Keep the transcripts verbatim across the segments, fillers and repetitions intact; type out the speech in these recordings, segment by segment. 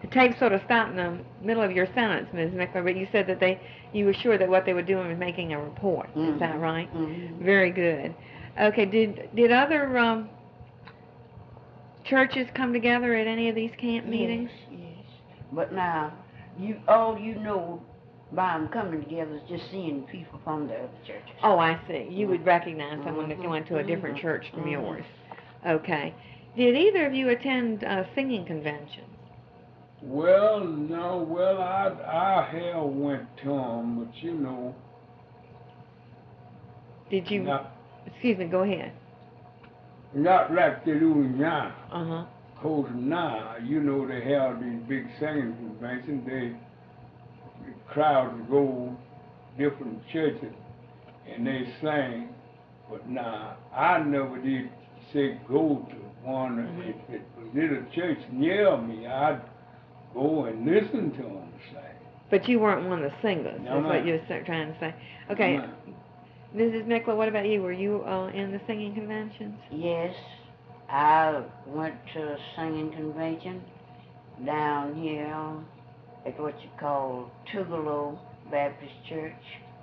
tape sort of stopped in the middle of your sentence, Miz Mickler, but you said that they, you were sure that what they were doing was making a report. Mm-hmm. Is that right? Mm-hmm. Very good. Okay. Did did other um, churches come together at any of these camp Yes, meetings? yes. But now, you all you know by them coming together is just seeing people from the other churches. Oh, I see. You would recognize someone Mm-hmm. if you went to a different Mm-hmm. church from Mm-hmm. yours. Okay. Did either of you attend uh, singing conventions? Well, no, well, I, I have went to 'em, but you know, Did you? not, Excuse me. Go ahead. not like they do now. Uh huh. Cause now, you know, they have these big singing conventions. They, the crowds go different churches and they sing. But now, I never did say go to one. Mhm. If it was in a church near me, I'd go and listen to them sing. But you weren't one of the singers. No, That's what ma'am. you were trying to say. Okay. No, ma'am. Missus Mickler, what about you? Were you uh, in the singing conventions? Yes, I went to a singing convention down here at what you call Tugalo Baptist Church,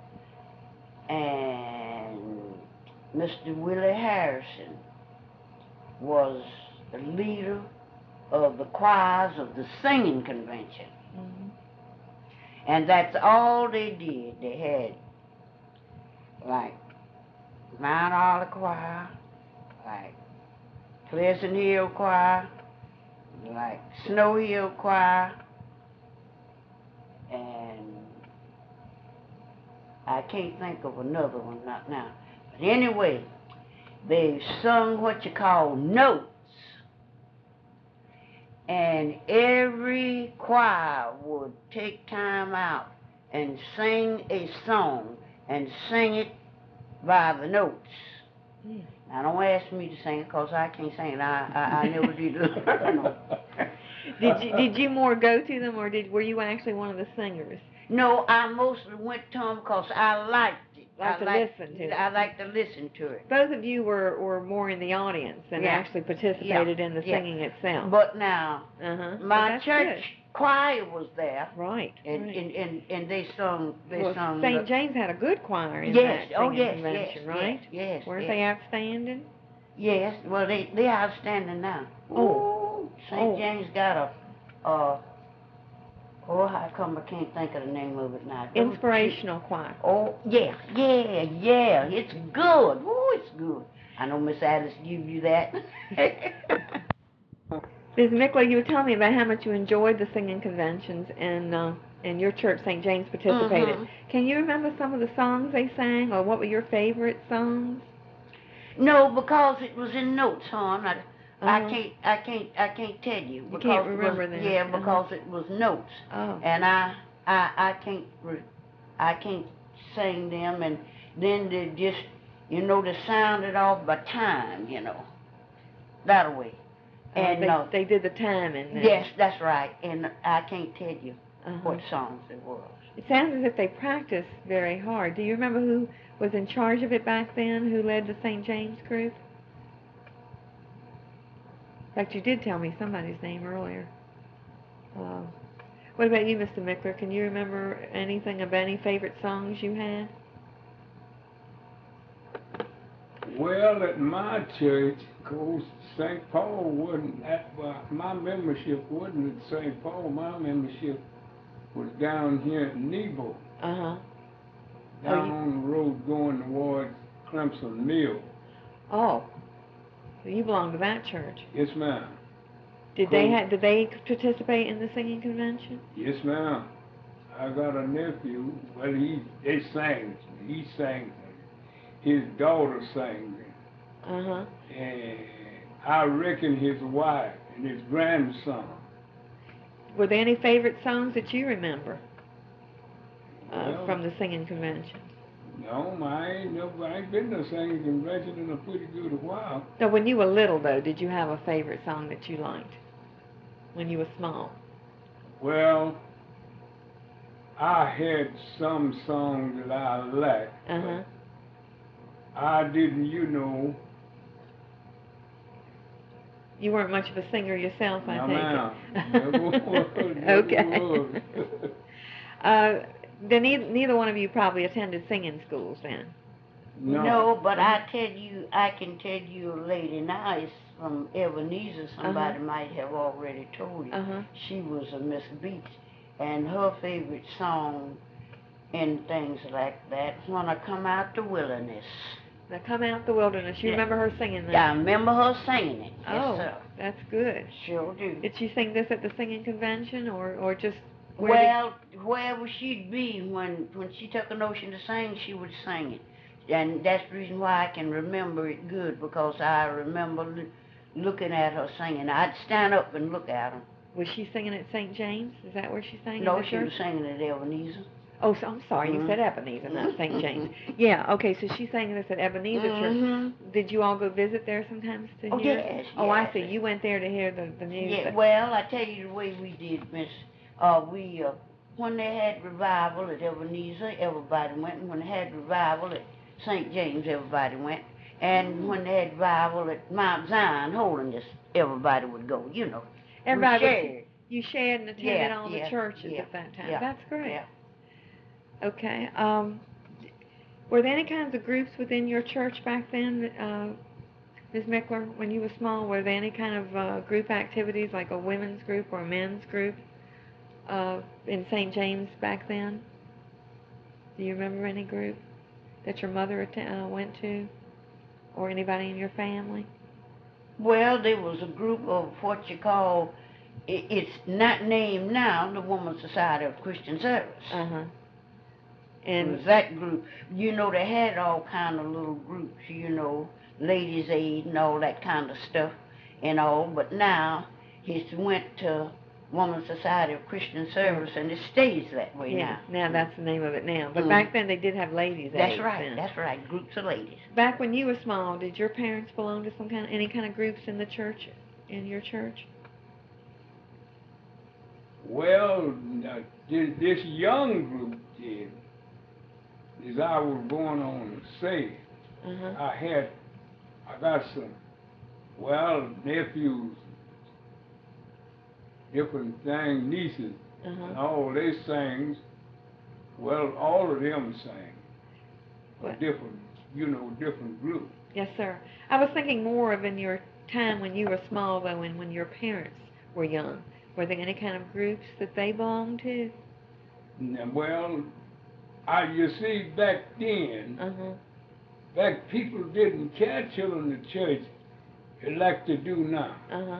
and Mister Willie Harrison was the leader of the choirs of the singing convention. Mm-hmm. And that's all they did. They had like Mount Olive Choir, like Pleasant Hill Choir, like Snow Hill Choir, and I can't think of another one not now. But anyway, they sung what you call notes. And every choir would take time out and sing a song and sing it by the notes. Mm. Now don't ask me to sing it because I can't sing it. I, I, I never did learn them. Did you did you more go to them, or did were you actually one of the singers? No, I mostly went to them because I liked it. Like I to liked, listen to it. I liked to listen to it. Both of you were, were more in the audience than Yeah. actually participated Yeah. in the Yeah. singing itself. But now, uh-huh. my But church choir was there, right. and, right. and, and, and they sung. They well, sung. Saint the, James had a good choir in yes. that Oh singing yes. convention, Yes. right? Yes. Yes. Weren't yes. they outstanding? Yes. Well, they they outstanding now. Oh. Saint Oh. James got a. Uh, Oh, how come I can't think of the name of it now? Inspirational choir. Oh, yeah, yeah, yeah. It's good. Oh, it's good. I know Miss Alice gave you that. Miz Mickler, you were telling me about how much you enjoyed the singing conventions, and uh, and your church, Saint James, participated. Mm-hmm. Can you remember some of the songs they sang, or what were your favorite songs? No, because it was in notes, hon. I, Uh-huh. I can't, I can't, I can't tell you. You because can't it remember was, them. Yeah, Uh-huh. because it was notes, Oh. and I, I, I can't, re, I can't sing them, and then they just, you know, they sounded off by time, you know, that way. Uh, And they, uh, they did the timing. then. yes, that's right, and I can't tell you Uh-huh. what songs it was. It sounds as if they practiced very hard. Do you remember who was in charge of it back then, who led the Saint James group? In fact, you did tell me somebody's name earlier. Uh, what about you, Mister Mickler? Can you remember anything about any favorite songs you had? Well, at my church, of course, Saint Paul wasn't at, well, my membership wasn't at Saint Paul. My membership was down here at Nebo, Uh-huh. down Oh, you, on the road going towards Clemson Mill. oh, so you belong to that church. Yes, ma'am. Did Cool. they ha- did they participate in the singing convention? Yes, ma'am. I got a nephew. Well, he they sang. He sang. His daughter sang. Uh-huh. And I reckon his wife and his grandson. Were there any favorite songs that you remember uh, Well, from the singing convention? No, I ain't never. I ain't been to a singing convention in a pretty good while. No, when you were little, though, did you have a favorite song that you liked when you were small? Well, I had some songs that I liked. Uh-huh. I didn't, you know, You weren't much of a singer yourself, I No, take ma'am. it. Never was, never Okay. was. uh, then neither, neither one of you probably attended singing schools then. No. No, but Uh-huh. I tell you, I can tell you a lady now, it's from Ebenezer, somebody Uh-huh. might have already told you. Uh-huh. She was a Miss Beach, and her favorite song and things like that, When I Come Out the Wilderness. Now come out the wilderness. You Yeah. remember her singing that? Yeah, I remember her singing it. Oh, Yes, sir. that's good. Sure do. Did she sing this at the singing convention, or, or just where Well, wherever she'd be, when when she took a notion to sing, she would sing it. And that's the reason why I can remember it good, because I remember l- looking at her singing. I'd stand up and look at her. did, was she singing at Saint James? Is that where she sang? No, in the she church? was singing at Ebenezer. Oh, so, I'm sorry, you Mhm. said Ebenezer, not Saint James. Yeah, okay, so she sang this at Ebenezer Church. Mhm. Did you all go visit there sometimes to Oh, hear? yes, Oh, I yes. see. You went there to hear the, the news. Yeah, that- well, I tell you the way we did, Miss. Uh, we uh, when they had revival at Ebenezer, everybody went. And when they had revival at Saint James, everybody went. And when they had revival at Mount Zion Holiness, everybody would go. You know, Everybody we was- shared. You shared and attended Yeah, all yeah, the churches yeah, at that time. yeah, That's great. Yeah. Okay. Um, were there any kinds of groups within your church back then, uh, Miz Mickler, when you were small? Were there any kind of uh, group activities, like a women's group or a men's group, uh, in Saint James back then? Do you remember any group that your mother atten- uh, went to, or anybody in your family? Well, there was a group of what you call, i- it's not named now, the Women's Society of Christian Service. Uh huh. It And was that group. You know, they had all kind of little groups, you know, ladies' aid and all that kind of stuff and all, but now it's went to Women's Society of Christian Service, and it stays that way yeah, now. now that's the name of it now. But Mhm. back then they did have ladies' That's aids right, then. that's right, groups of ladies. Back when you were small, did your parents belong to some kind of, any kind of groups in the church, in your church? Well, uh, this, this young group did, as I was going on to say, Uh-huh. I had, I got some, well, nephews, different things, nieces, and Uh-huh. all they sang, well, all of them sang, a What? different, you know, different group. Yes, sir. I was thinking more of in your time when you were small, though, and when your parents were young. Were there any kind of groups that they belonged to? Now, well, I, you see, back then, Uh-huh. back people didn't carry children to church like they do now. Uh-huh.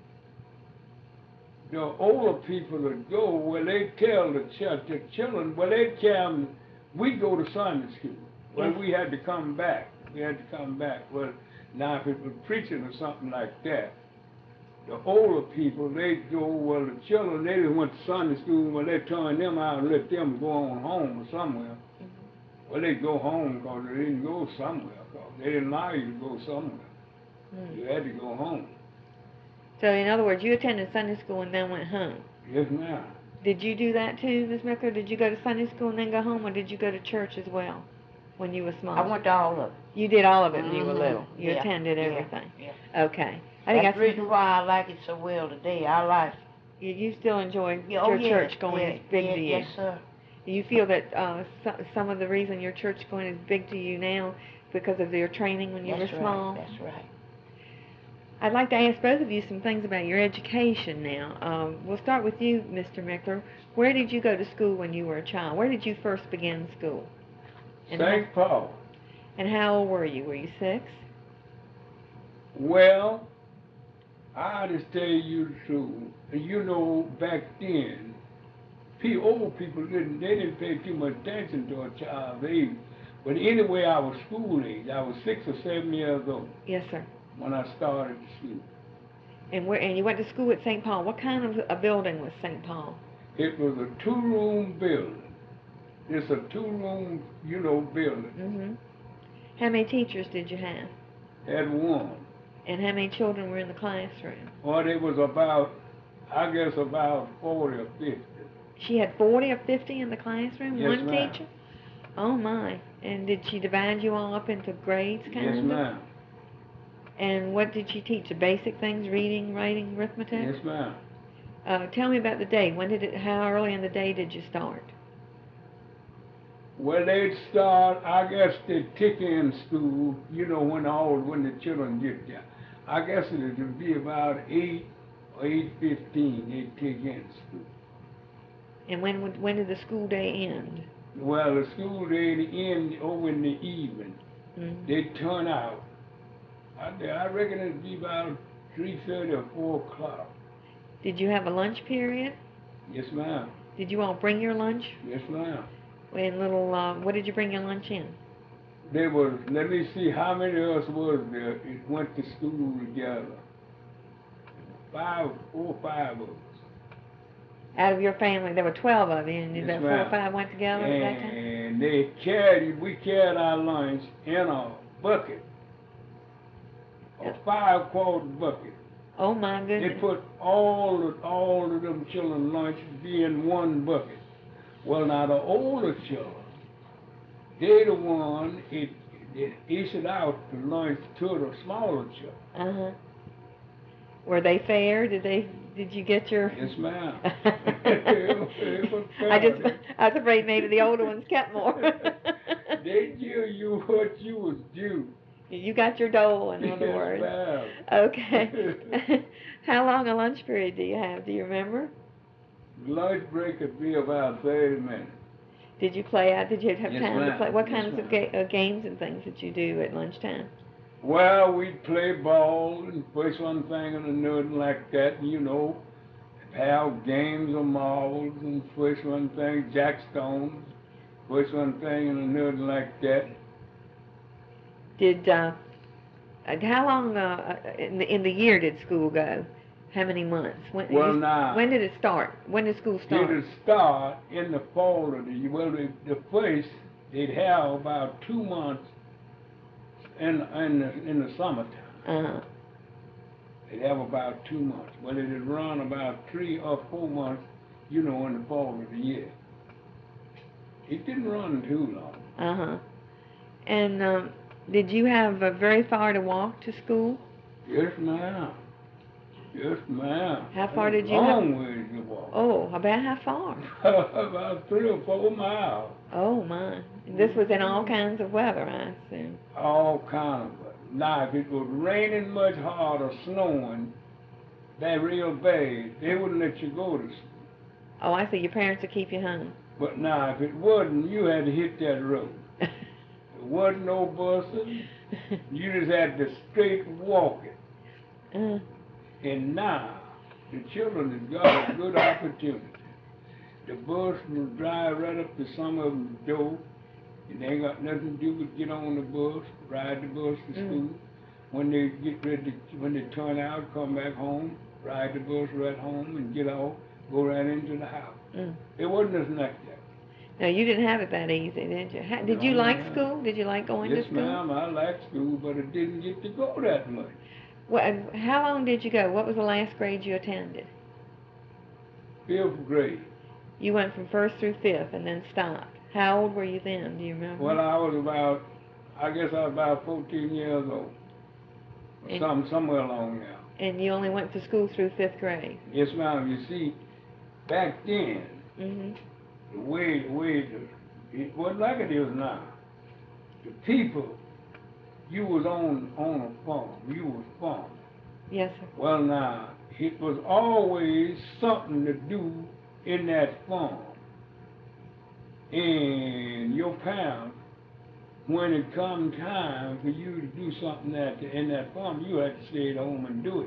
The older people that go, well, they tell the church, the children, well, they tell them, we go to Sunday school. Well, Yes. we had to come back. We had to come back. Well, now if it was preaching or something like that, the older people, they go, well, the children, they just went to Sunday school, well, they turn them out and let them go on home or somewhere. Mm-hmm. Well, they go home because they didn't go somewhere, because they didn't allow you to go somewhere. Mm. You had to go home. So, in other words, you attended Sunday school and then went home. Yes, ma'am. Did you do that too, Miss Mickler? Did you go to Sunday school and then go home, or did you go to church as well when you were small? I went to all of it. You did all of it when you were Mhm. little. You Yeah, attended yeah, everything. yeah. Okay. I think That's that's, the reason why I like it so well today. I like you, you still enjoy yeah, oh, your yeah, church going yeah, is big yeah, to you. Yes, sir. Do you feel that uh, so, some of the reason your church going is big to you now because of your training when you That's were right. small? That's right. I'd like to ask both of you some things about your education now. Um, we'll start with you, Mister Mickler. Where did you go to school when you were a child? Where did you first begin school? And Saint Paul. And how old were you? Were you six? Well, I just tell you the truth. You know, back then, pe- old people didn't they didn't pay too much attention to a child's age. But anyway, I was school age. I was six or seven years old Yes, sir. when I started school. And where? And you went to school at Saint Paul. What kind of a building was Saint Paul? It was a two-room building. It's a two-room, you know, building. Mm-hmm. How many teachers did you have? Had one. And how many children were in the classroom? Well, it was about, I guess, about forty or fifty. She had forty or fifty in the classroom? Yes, One ma'am. teacher? Oh, my. And did she divide you all up into grades, kind Yes, of? ma'am. And what did she teach? The basic things, reading, writing, arithmetic? Yes, ma'am. Uh, tell me about the day. When did it, how early in the day did you start? Well, they'd start, I guess they tick in school, you know, when all, when the children get there. I guess it would be about eight or eight fifteen, they'd tick in school. And when would, when did the school day end? Well, the school they'd end over in the evening. Mm-hmm. They'd turn out. I, I reckon it'd be about three thirty or four o'clock. Did you have a lunch period? Yes, ma'am. Did you all bring your lunch? Yes, ma'am. And little, uh, what did you bring your lunch in? There was, let me see how many of us was there. It went to school together. Five, four, five of us. Out of your family, there were twelve of you, and Yes, about four or ma'am. five went together at that time? And they carried, we carried our lunch in a bucket, a five quart bucket. Oh my They goodness. put all of, all of them children lunch be in one bucket. Well, now the older children, they the one, it, it issued out the lunch to the smaller children. Uh-huh. Were they fair? Did they, did you get your... Yes, ma'am. I just, I was afraid maybe the older ones kept more. They give you what you was due. You got your dole, in other Yes, words. ma'am. Okay. How long a lunch period do you have? Do you remember? Lunch break could be about thirty minutes. Did you play out? Did you have Yes, time to ma'am. play? What Yes, kinds of ma'am. ga- uh, games and things did you do at lunchtime? Well, we'd play ball and push one thing and another like that, you know. Have games of marbles and push one thing, jackstones, push one thing and another like that. Did uh, uh, how long uh, uh, in the in the year did school go? How many months? When, Well, you- now, when did it start? When did school start? it'll start in the fall of the year. Well, the, the first, they'd have about two months in, in, the, in the summertime. Uh, They'd have about two months. Well, it'd run about three or four months, you know, in the fall of the year. It didn't run too long. uh huh. And um, did you have uh, very far to walk to school? Yes, ma'am. Yes, ma'am. How far did you Long ways to walk. Oh, about how far? About three or four miles. Oh my! And this was in all kinds of weather, I assume. All kind of weather. Now, if it was raining much hard or snowing, that real bad, they wouldn't let you go to school. Oh, I see. Your parents would keep you home. But now, if it wasn't, you had to hit that road. There wasn't no buses. You just had to straight walk it. uh, And now, the children have got a good opportunity. The bus will drive right up to some of them door, and they ain't got nothing to do but get on the bus, ride the bus to Mm. school. When they get ready, to, when they turn out, come back home, ride the bus right home, and get off, go right into the house. mm. It wasn't as like that. No, you didn't have it that easy, did you? How, did you No, like ma'am. school? Did you like going Yes, to school? ma'am, I liked school, but I didn't get to go that much. Well, and how long did you go? What was the last grade you attended? Fifth grade. You went from first through fifth and then stopped. How old were you then? Do you remember? Well, I was about, I guess I was about fourteen years old. Or And- some, somewhere along there. And you only went to school through fifth grade. Yes, ma'am. You see, back then, Mhm. the way, the way, the, it wasn't like it is now. The people, you was on, on a farm. You was farming. Yes, sir. Well, now, it was always something to do in that farm. And your parents, when it come time for you to do something at the, in that farm, you had to stay at home and do it.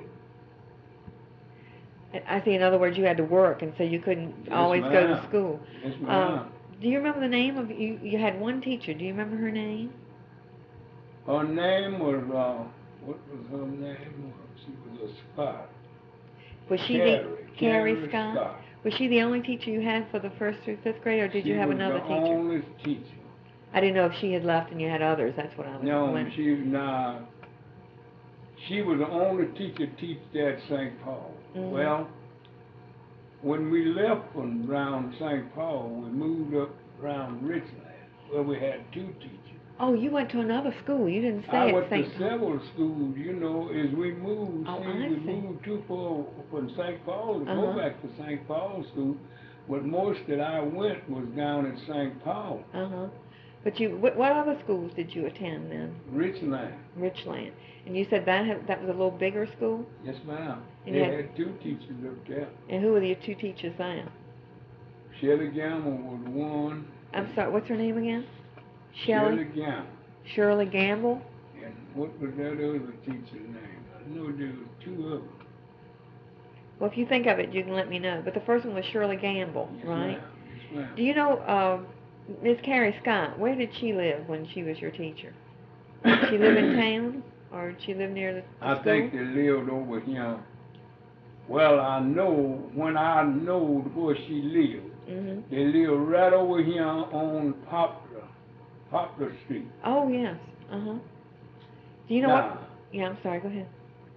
I I see. In other words, you had to work, and so you couldn't Yes, always go to ma'am. school. Yes, ma'am. Um, do you remember the name of you? You had one teacher. Do you remember her name? Her name was, uh, what was her name? She was a Scott. Was she Carrie, the Carrie Carrie Scott? Scott. Was she the only teacher you had for the first through fifth grade, or did She you have was another the teacher? only teacher. I didn't know if she had left and you had others. That's what I was No, wondering. she, nah, she was the only teacher to teach there at Saint Paul. Mhm. Well, when we left from around Saint Paul, we moved up around Richland, where we had two teachers. Oh, you went to another school. You didn't stay I at went to Saint Paul. several schools, you know, as we moved, Oh, see, I we see. moved too far from Saint Paul to Uh-huh. go back to Saint Paul school, but most that I went was down at Saint Paul, Uh-huh. But you, what, what other schools did you attend then? Richland. Richland. And you said that had, that was a little bigger school? Yes, ma'am. And They you had- had two teachers up there. And who were your two teachers there? Shelley Gamble was one. I'm sorry, what's her name again? Shelley Shelley? Gamble. Shirley Gamble? And what was that other teacher's name? I know there was two of them. Well, if you think of it, you can let me know. But the first one was Shirley Gamble, Yes, right? ma'am. Yes, ma'am. Do you know uh, Miss Carrie Scott? Where did she live when she was your teacher? Did she live in town, or did she live near the, the I school? think they lived over here. Well, I know, when I know where she lived, Mm-hmm. they lived right over here on Poplar, Poplar Street. Oh yes. Uh huh. Do you know Now, what? Yeah, I'm sorry. Go ahead.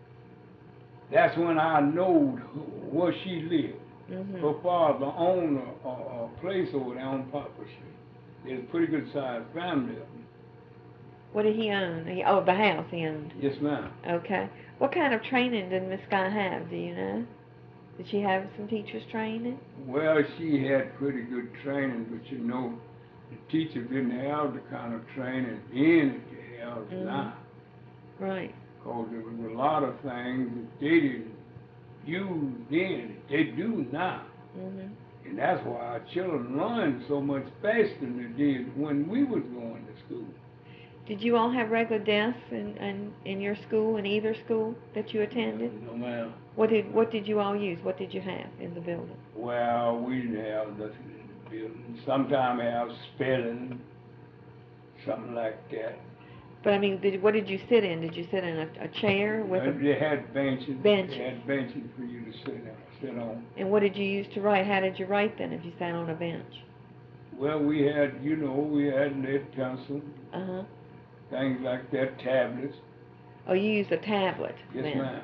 that's when I know where she lived. Mm-hmm. Her father owned a, a, a place over there on Poplar Street. There's a pretty good sized family of them. What did he own? He, oh, the house he owned. Yes, ma'am. Okay. What kind of training did Miss Scott have? Do you know? Did she have some teachers training? Well, she had pretty good training, but you know, the teachers didn't have the kind of training then that they have Mhm. now. Right. Because there was a lot of things that they didn't use then that they do now. Mhm. And that's why our children learn so much faster than they did when we was going to school. Did you all have regular desks in, in in your school, in either school that you attended? No, ma'am. What did what did you all use? What did you have in the building? Well, we didn't have nothing in the building. Sometimes have spelling, something like that. But I mean, did, what did you sit in? Did you sit in a, a chair with Uh, a, They had benches. Benches. They had benches for you to sit on. Sit on. and what did you use to write? How did you write then if you sat on a bench? Well, we had, you know, we had lead pencil, Uh huh. things like that, tablets. Oh, you used a tablet Yes, then. ma'am.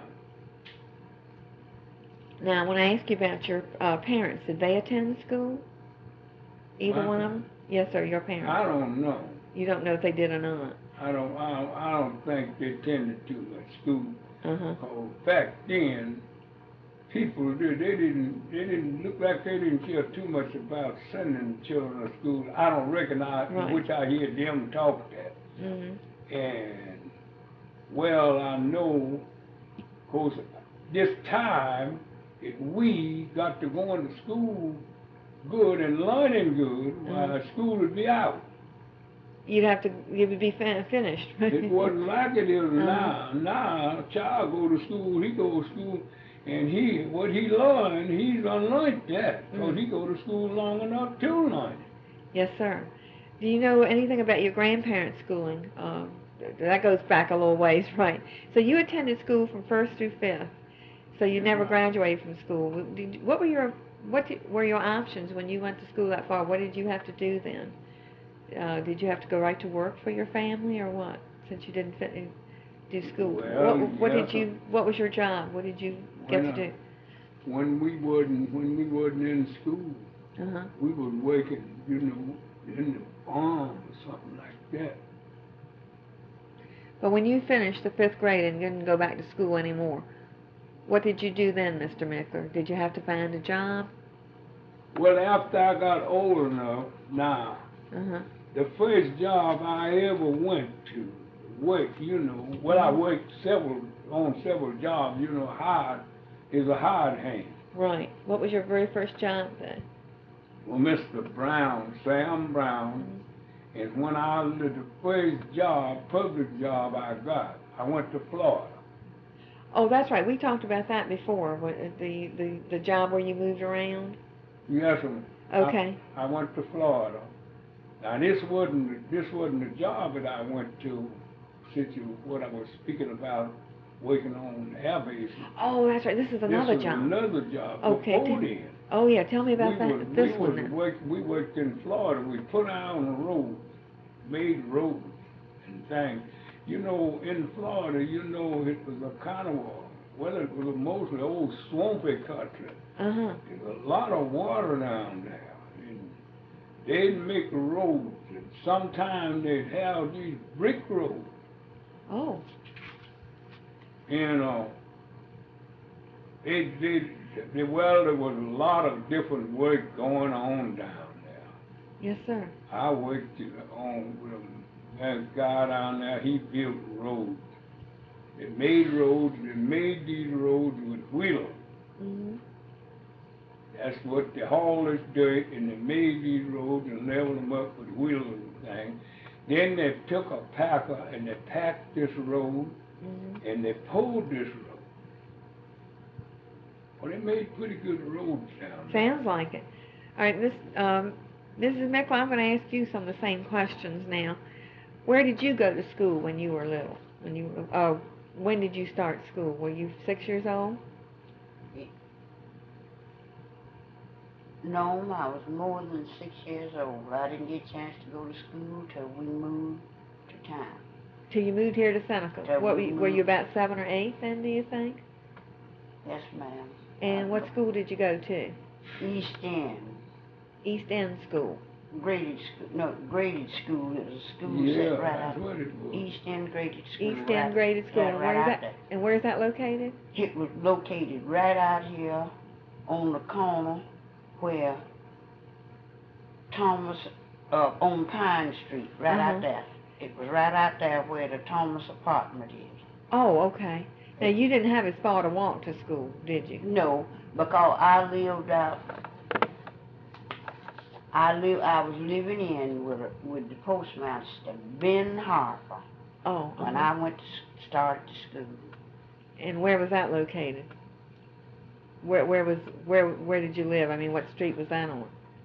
Now, when I ask you about your uh, parents, did they attend school? Either My one of them? Yes, sir. Your parents. I don't know. You don't know if they did or not. I don't. I don't, I don't think they attended too much school. Uh huh. Oh, back then, people they, they didn't they didn't look like they didn't care too much about sending children to school. I don't recognize Right. which I hear them talk that. Mhm. And well, I know, of course, this time if we got to going to school good and learning good, Uh-huh. while school would be out. You'd have to. You would be fin- finished. It wasn't like it is Uh-huh. now. Now, a child go to school, he go to school, and he, what he learned, he's unlearned that, because Mm. he go to school long enough to learn it. Yes, sir. Do you know anything about your grandparents' schooling? Um, th- that goes back a little ways, right? So you attended school from first through fifth. So you never Right. graduated from school. W- Did, what were your what did, were your options when you went to school that far? What did you have to do then? Uh, did you have to go right to work for your family, or what? Since you didn't fit in, do school. Well, what what yes, did you? What was your job? What did you get Well, to do? When we wasn't, when we wasn't in school, Uh huh. we was working, you know, in the farm or something like that. But when you finished the fifth grade and didn't go back to school anymore, what did you do then, Mister Mickler? Did you have to find a job? Well, after I got old enough, now, Uh huh. the first job I ever went to work, you know, well, I worked several, on several jobs, you know, hard is a hard hand. Right. What was your very first job then? Well, Mister Brown, Sam Brown, and when I did the first job, public job I got, I went to Florida. Oh, that's right. We talked about that before. What, uh, the the the job where you moved around. Yes, ma'am. Okay. I, I went to Florida. Now this wasn't this wasn't the job that I went to, since you what I was speaking about, working on air bases. Oh, that's right. This is another this was job. another job Okay, before t- then. Oh yeah. Tell me about we that. was, this we one was then. work, we worked in Florida. We put out on the road, made roads and things. You know, in Florida, you know, it was a kind of a, well, it was a mostly old swampy country. Uh huh. There's a lot of water down there. And they'd make roads, and sometimes they'd have these brick roads. Oh, And uh, they, they, they, well, there was a lot of different work going on down there. yes, sir. I worked on with them. That guy down there, he built roads. They made roads, they made these roads with wheels. Mhm. That's what they hauled this dirt, and they made these roads and leveled them up with wheels and things. Then they took a packer and they packed this road, Mhm. and they pulled this road. Well, they made pretty good roads down there. Sounds like it. All right, this um, Missus Meckler, I'm going to ask you some of the same questions now. Where did you go to school when you were little? When you were, oh, when did you start school? Were you six years old? No, I was more than six years old. I didn't get a chance to go to school till we moved to town. Till you moved here to Seneca. Till What were we you, were you moved. about seven or eight then? Do you think? Yes, ma'am. And I what go- school did you go to? East End. East End School. Graded school. No, graded school. It was a school Yeah, set right that's out. what it was. East End graded school. East right- End Graded School. yeah, And right where is out that? there. And where is that located? It was located right out here on the corner where Thomas, uh, on Pine Street, right Uh-huh. out there. It was right out there where the Thomas apartment is. Oh, okay. Now you didn't have as far to walk to school, did you? No, because I lived out, I live, I was living in with, with the postmaster, Ben Harper, Oh, when uh-huh. I went to s- start to school. And where was that located? Where where was where where did you live? I mean, what street was that on?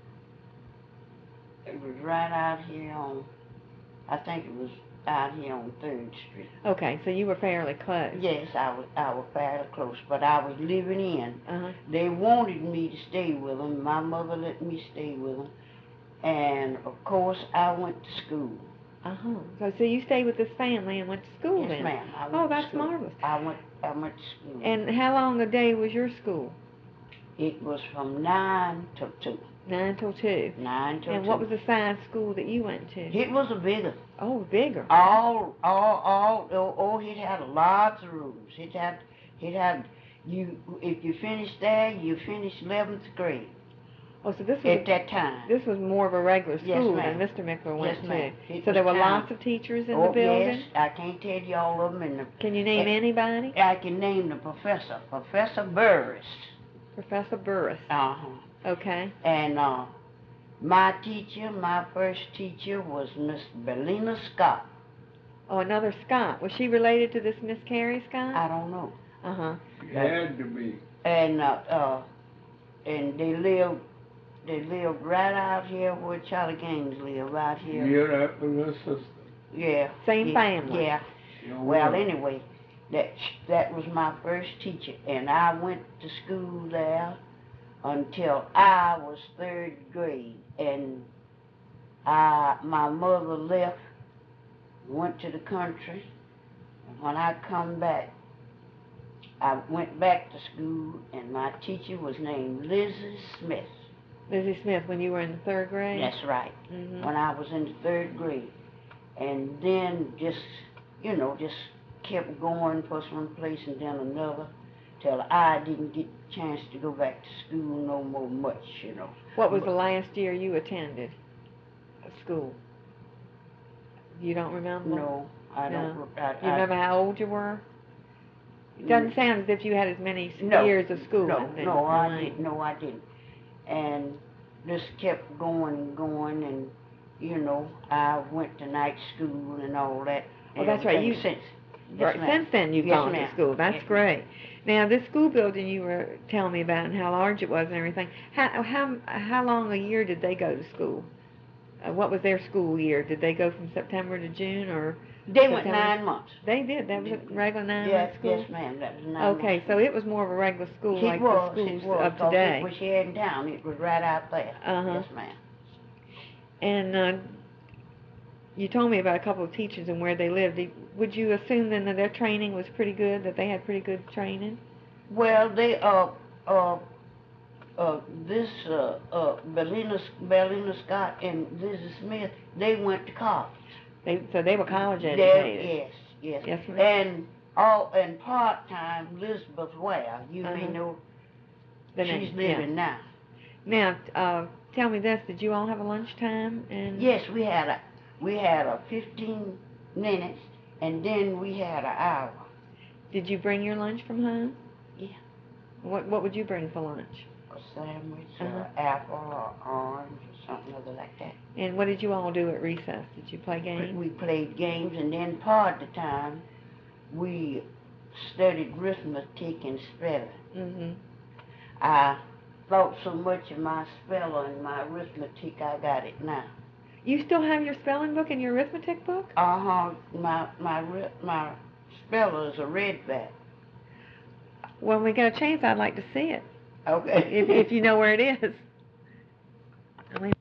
It was right out here on, I think it was out here on Third Street. Okay, so you were fairly close. Yes, I was, I was fairly close, but I was living in. Uh-huh. They wanted me to stay with them. My mother let me stay with them. And, of course, I went to school. Uh-huh. So so you stayed with this family and went to school Yes, then? ma'am. I went Oh, to that's school. marvelous. I went, I went to school. And how long a day was your school? It was from nine till two. Nine till two. Nine till And two. what was the size school that you went to? It was a bigger. Oh, bigger. All, all, all, oh, oh, it had lots of rooms. It had, it had, you, if you finished there, you finished eleventh grade Oh, so this was at a, that time. this was more of a regular Yes, school ma'am. than Mister Mickler went Yes, to. ma'am. It So was there were time. lots of teachers in Oh, the building? yes, I can't tell you all of them. And the, Can you name Eh, anybody? I can name the professor, Professor Burris. Professor Burris. Uh-huh. Okay. And uh, my teacher, my first teacher was Miss Belina Scott. Oh, another Scott. Was she related to this Miss Carrie Scott? I don't know. Uh-huh. It had to be. And uh, uh, and they lived, they lived right out here where Charlie Gaines lived, right here. Yeah, that was her sister. Yeah. Same yeah, family. Yeah. Sure Well, was. anyway, that that was my first teacher, and I went to school there until I was third grade, and I my mother left, went to the country, and when I come back, I went back to school, and my teacher was named Lizzie Smith. Lizzie Smith, when you were in the third grade? That's right. Mm-hmm. When I was in the third grade. And then just, you know, just kept going first one place and then another till I didn't get a chance to go back to school no more much, you know. What was the last year you attended a school? You don't remember? No, I don't. No. I, You remember how old you were? It doesn't sound as if you had as many No, years of schooling No, then. no, I Right. didn't. No, I didn't. And just kept going and going, and you know, I went to night school and all that. Oh, and that's right, everything you- Since. Right, Yes, ma'am. since then you've Yes, gone ma'am. to school. That's Yes, ma'am. great. Now this school building you were telling me about and how large it was and everything. How how how long a year did they go to school? Uh, what was their school year? Did they go from September to June or? They went September? nine months. They did. That was a regular nine Yes, month school. yes, ma'am. That was nine Okay, months. so it was more of a regular school It like was, the it schools was, of 'cause today. It was here in town. It was right out there. Uh-huh. Yes, ma'am. And uh, you told me about a couple of teachers and where they lived. Did- Would you assume then that their training was pretty good, that they had pretty good training? Well, they uh uh uh, this, uh, uh, Belina, Belina Scott and Lizzie Smith, they went to college. They, so they were college They- educated. Yes, yes. Yes, ma'am. And all, and part-time, Elizabeth Ware, you may Uh-huh. know, The she's name, yeah. living now. Now, uh, tell me this, did you all have a lunchtime? And Yes, we had a, we had a fifteen minutes, and then we had an hour. Did you bring your lunch from home? Yeah. What What would you bring for lunch? A sandwich, Uh-huh. or apple, or orange, or something other like that. And what did you all do at recess? Did you play games? We played games, and then part of the time, we studied arithmetic and spelling. Mm-hmm. I thought so much of my spelling and my arithmetic, I got it now. You still have your spelling book and your arithmetic book? Uh-huh, my, my, ri- my speller is a redback. When we get a chance, I'd like to see it. Okay. if, if you know where it is. I mean,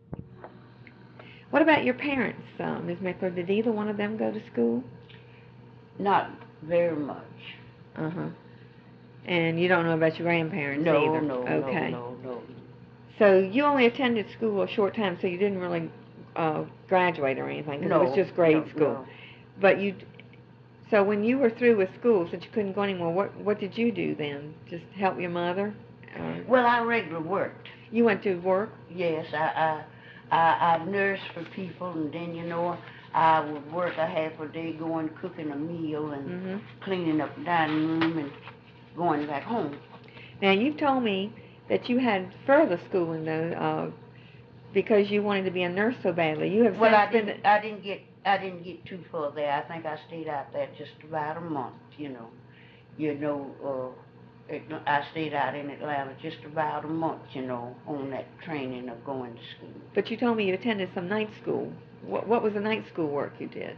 what about your parents, uh, Miz Mickler? Did either one of them go to school? Not very much. Uh-huh. And you don't know about your grandparents No, either? no, okay. no, no, no. So you only attended school a short time, so you didn't really uh, graduate or anything, because No, it was just grade no, school. no. But you, so when you were through with school, since you couldn't go anymore, what what did you do then? Just help your mother? Or Well, I regular worked. you went to work? Yes, I, I, I, I nursed for people, and then, you know, I would work a half a day going cooking a meal and Mm-hmm. cleaning up the dining room and going back home. Now you told me that you had further schooling though, uh, because you wanted to be a nurse so badly. You have Well, since I been didn't, I didn't get, I didn't get too far there. I think I stayed out there just about a month, you know. You know, uh, it, I stayed out in Atlanta just about a month, you know, on that training of going to school. But you told me you attended some night school. What what was the night school work you did?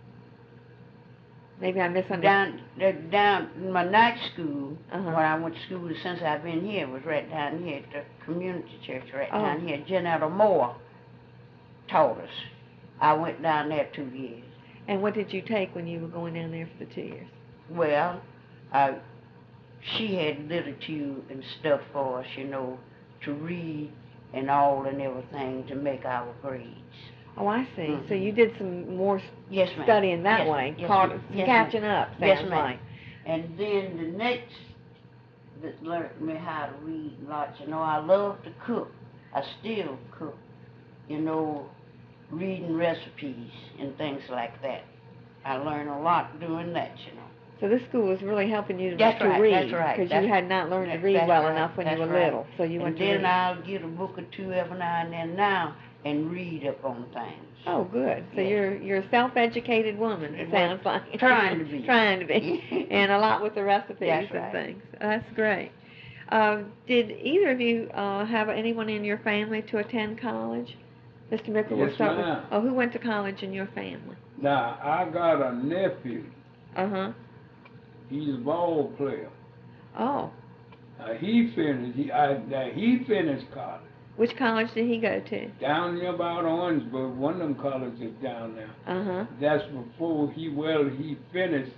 Maybe I misunderstood. Down, uh, down in my night school, Uh-huh. when I went to school since I've been here, was right down here at the community church, right Oh. down here. Janetta Moore taught us. I went down there two years. And what did you take when you were going down there for the two years? Well, I, she had literature and stuff for us, you know, to read and all and everything to make our grades. Oh, I see. Mhm. So you did some more s- Yes, ma'am. studying that Yes, way, yes, part ma'am. of some Yes, ma'am. catching up, sounds Yes, ma'am. like. And then the next that learned me how to read lots, you know, I love to cook. I still cook, you know, reading recipes and things like that. I learned a lot doing that, you know. So this school was really helping you to, That's to right, read, that's right, because you that's- had not learned to that- read that's well right, enough when you that's were right. little. So you went And to then read. I'll get a book or two every now and then now and read up on things. Oh, good. So Yes. you're you're a self-educated woman. It Well, sounds like trying to be. trying to be, and a lot with the recipes That's and right. things. That's great. Uh, did either of you uh, have anyone in your family to attend college? Mister Mickle, we'll Yes, start with. ma'am. Oh, who went to college in your family? Now, I got a nephew. Uh huh. He's a ball player. Oh, Now, he finished, he, I, now, he finished college. which college did he go to? Down there about Orangeburg, one of them colleges down there. Uh huh. That's before he, well, he finished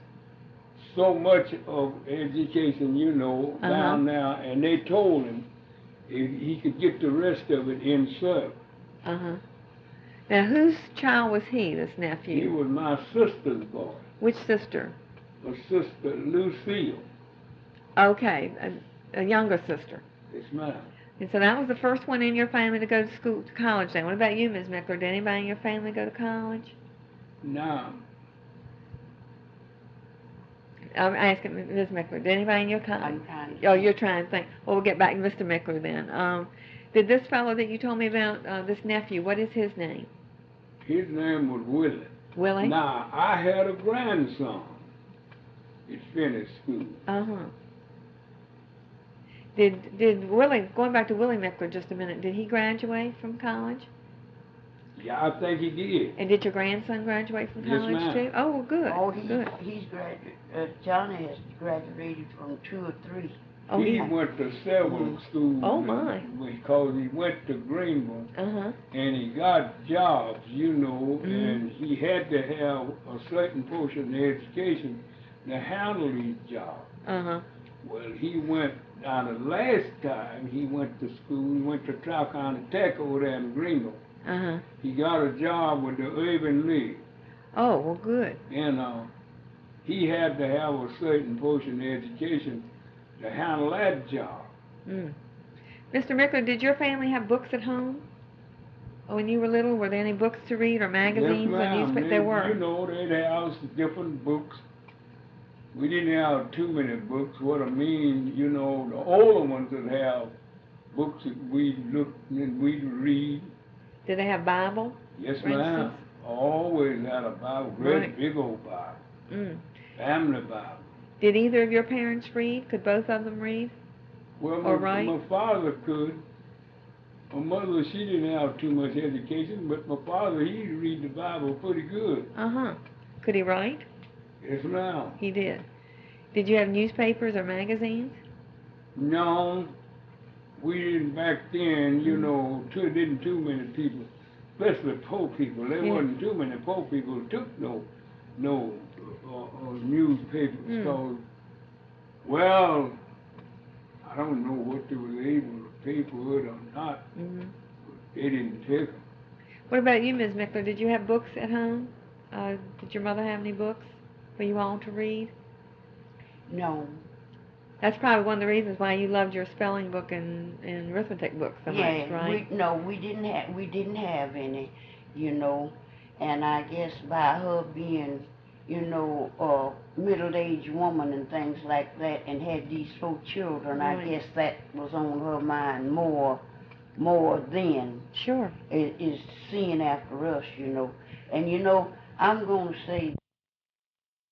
so much of education, you know, Uh-huh. down there, and they told him if he could get the rest of it in service. Uh huh. Now, whose child was he? This He nephew? was my sister's boy, Which sister? my sister Lucille. Okay, a, a younger sister. Yes, ma'am. And so that was the first one in your family to go to school, to college then. What about you, Miz Mickler? Did anybody in your family go to college? Now, I'm asking Miz Mickler, did anybody in your college? I'm trying to Oh, you're trying to think. Well, we'll get back to Mister Mickler then. Um, did this fellow that you told me about, uh, this nephew, what is his name? his name was Willie. Willie? Now, I had a grandson. He finished school. Uh-huh. Did, did Willie, going back to Willie Mickler just a minute, did he graduate from college? Yeah, I think he did. And did your grandson graduate from Yes, college ma'am. too? Oh, well, good, Oh, he, good. he's graduated, uh, Johnny has graduated from two or three. Oh, he he, went to several Mhm. schools. Oh, my. Because he went to Greenville uh-huh, and he got jobs, you know, Mhm. and he had to have a certain portion of the education to handle these jobs. uh-huh. Well, he went, now the last time he went to school, he went to Tri-County Tech over there in Greenville. Uh-huh. He got a job with the Urban League, Oh, well, good. and uh, he had to have a certain portion of education to handle that job. Mm. Mister Mickler, did your family have books at home? Oh, when you were little, were there any books to read or magazines Yes, or ma'am. newspapers? They- There were. You know, they'd have different books. We didn't have too many books. What I mean, you know, the older ones would have books that we looked and we'd read. Did they have Bible? Yes, For ma'am. instance? Always had a Bible, great Right. big old Bible, Mm. family Bible. Did either of your parents read? Could both of them read? Well, Or my, write? my father could. My mother, she didn't have too much education, but my father, he'd read the Bible pretty good. Uh-huh. Could he write? Yes, ma'am. He did. Did you have newspapers or magazines? No, we didn't back then, you Mhm. know, too, didn't too many people, especially poor people, there Yeah. wasn't too many poor people who took no, no, uh, uh, newspapers, Mm. so, well, I don't know what they were able to pay for it or not, Mm-hmm. but they didn't take them. What about you, Miz Mickler? Did you have books at home? Uh, did your mother have any books for you all to read? No. That's probably one of the reasons why you loved your spelling book and, and arithmetic books so yeah, much, right? we no, we didn't have we didn't have any, you know, and I guess by her being, you know, a middle-aged woman and things like that, and had these four children, Right. I guess that was on her mind more, more than Sure. is, is seeing after us, you know. And you know, I'm gonna say